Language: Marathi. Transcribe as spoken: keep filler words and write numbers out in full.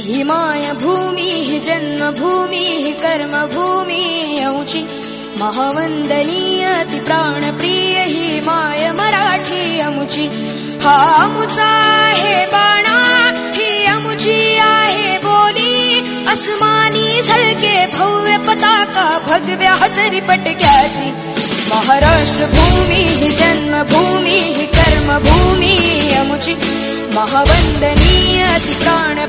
ही मायभूमी ही जन्मभूमी ही कर्मभूमी अमुची महावंदनीय ती प्राणप्रिय ही माय मराठी अमुची हा अमुचा आहे बाणा ही अमुची आहे बोली अस्मानी झळके भव्य पताका भगव्या हजरी पटक्याची महाराष्ट्र भूमी ही जन्मभूमी ही कर्मभूमी अमुची महावंदनीय ती प्राण